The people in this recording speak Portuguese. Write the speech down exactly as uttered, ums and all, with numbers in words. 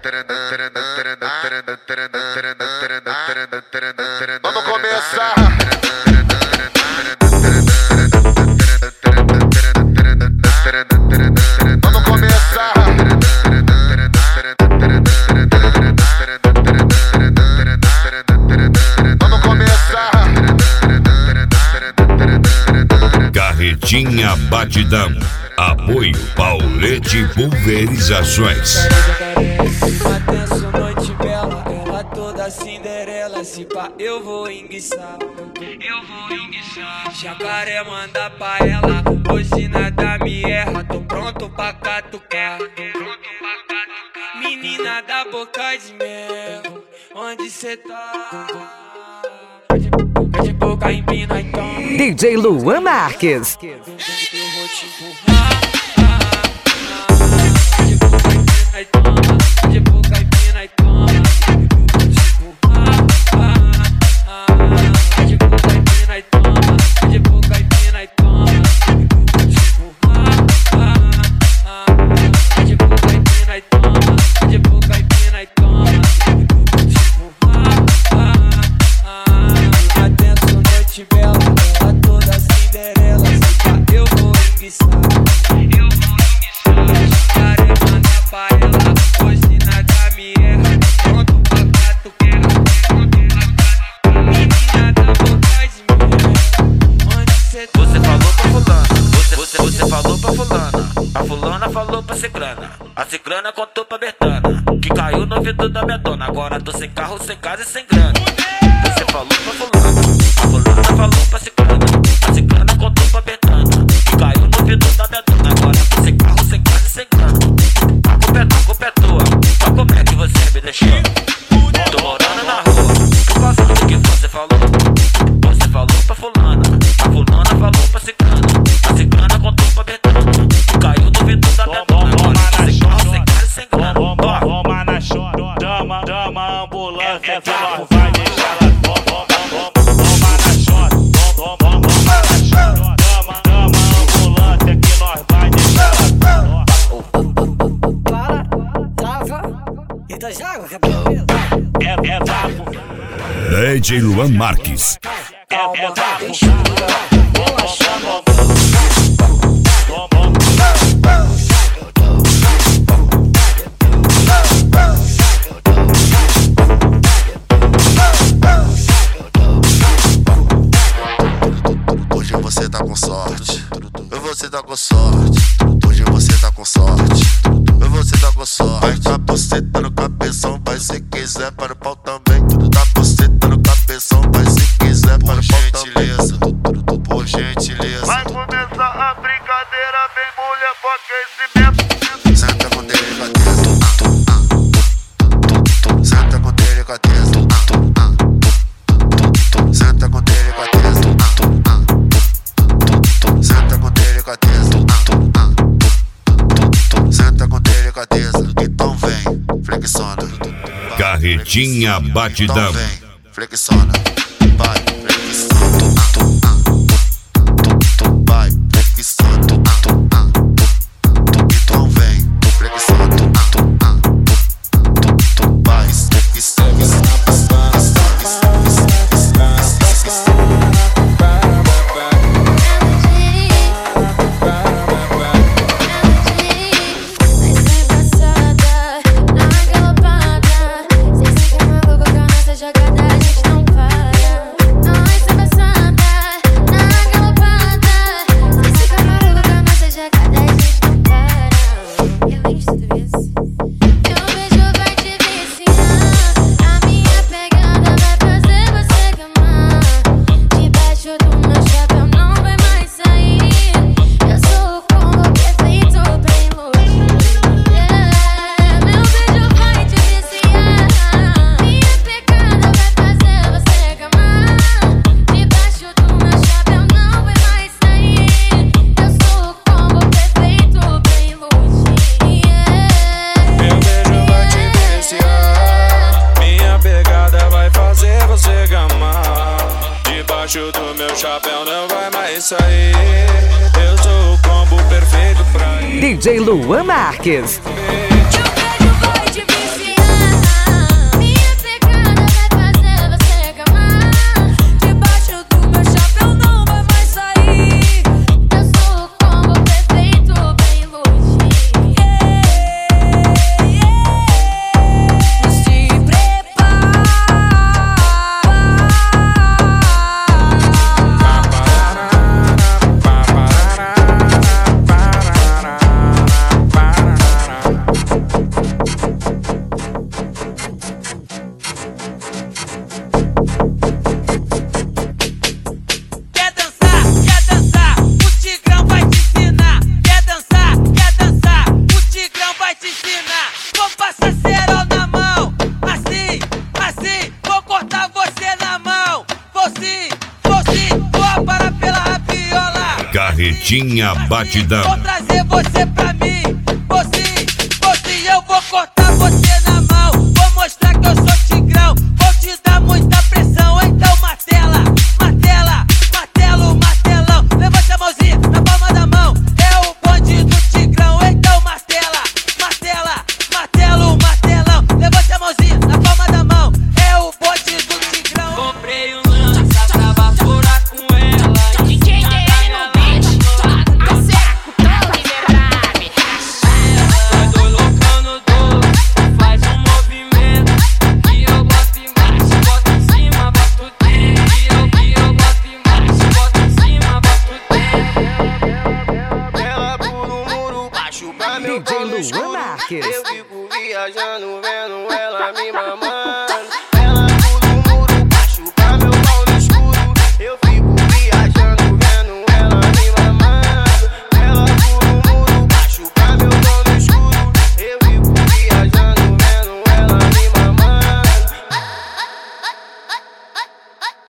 Vamos começar. Vamos começar. Vamos começar. Carretinha Batidão. Apoio Paulete Pulverizações. Atenção, noite bela, ela toda Cinderela. Se pá, eu vou enguiçar, eu vou enguiçar. Jacaré manda pra ela, hoje nada me erra. Tô pronto pra catucar, menina da boca de mel, onde cê tá? De boca em pina, então D J Luan Marques. eu vou te empurrar. De boca em pina e toma, de boca em pina e toma, de boca em pina e toma, de boca em pina e toma, de boca em pina e toma. Atenção, noite bela, ela toda Cinderela. Se pá, eu vou enguiçar, eu vou enguiçar. Jacaré manda pra ela, hoje nada me erra. Pronto pra catucar, menina da boca de mel, onde cê tá? Você falou pra fulana, você, você, você falou pra fulana. A fulana falou pra ciclana, a ciclana contou pra Bertana, que caiu no vidro da minha dona. Agora tô sem carro, sem casa e sem grana. Você falou pra fulana, a fulana falou pra ciclana, a ciclana contou pra Bertana, que caiu no vidro da minha dona. Agora tô sem carro, sem casa e sem grana. A culpa é tua, a culpa é tua, mas como é que você me deixou? Tô morando na rua, por causa do que você falou. Você falou pra fulana, a fulana falou pra ciclana, a ciclana contou pra Bertana, que caiu no vidro da minha dona. Agora tô sem carro, sem casa e sem grana. Toma na chora, dama, dama, ambulância, que nós vai deixar ela. Toma na chora, toma na chora, dama, dama, ambulância, que nós vai deixar ela. Para, trava e dá água, cabelo. É, é vapo, D J Luan Marques. é, é vapo. Hoje você tá com sorte, você tá com sorte. Hoje você tá com sorte, você tá com sorte. Vai com a buceta no cabeção, vai se quiser para o pau também. Tá buceta no cabeção, vai se quiser para o pau também. Por gentileza, vai começar a brincadeira, vem mulher com aquecimento. Senta com delicadeza, senta com delicadeza, senta com delicadeza, senta com delicadeza, senta com delicadeza. Então vem, flexiona. Carretinha Batidão. Então vem, flexiona. Vai, flexiona. Vai, flexiona. Então vem, flexiona. Vai, flexiona. Debaixo do meu chapéu não vai mais sair. Eu sou o combo perfeito pra ir. D J Luan Marques. Meu beijo vai te viciar. Carretinha Batidão. Vou trazer você pra mim, você, você, eu vou cortar você na mão. Vou mostrar que eu sou tigrão, vou te dar muita pressão. Então martela, martela, martelo, martelão. Levanta a mãozinha na palma da mão, é o bonde do tigrão. Então martela, martela, martelo, martelão. Levanta a mãozinha na palma da mão, é o bonde do tigrão. Comprei um lança pra baforar com ela. D J D N no beat, a seco, tão liberado. Nós dois loucão no dobro, faz um movimento. E eu boto embaixo, boto em cima, boto dentro. E eu, e eu boto embaixo, boto em cima, boto dentro. Ela pula o muro baixo pra meu D J colo Luan escuro. Marques. Eu fico viajando, vendo ela me mamar.